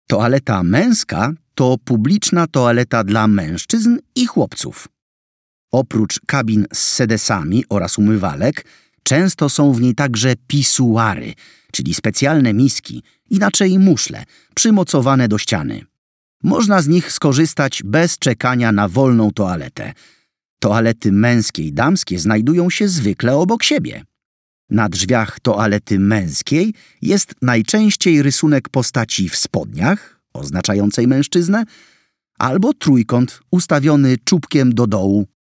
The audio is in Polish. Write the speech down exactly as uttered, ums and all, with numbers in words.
Toaleta męska to publiczna toaleta dla mężczyzn i chłopców. Oprócz kabin z sedesami oraz umywalek, często są w niej także pisuary, czyli specjalne miski, inaczej muszle, przymocowane do ściany. Można z nich skorzystać bez czekania na wolną toaletę. Toalety męskie i damskie znajdują się zwykle obok siebie. Na drzwiach toalety męskiej jest najczęściej rysunek postaci w spodniach, oznaczającej mężczyznę, albo trójkąt ustawiony czubkiem do dołu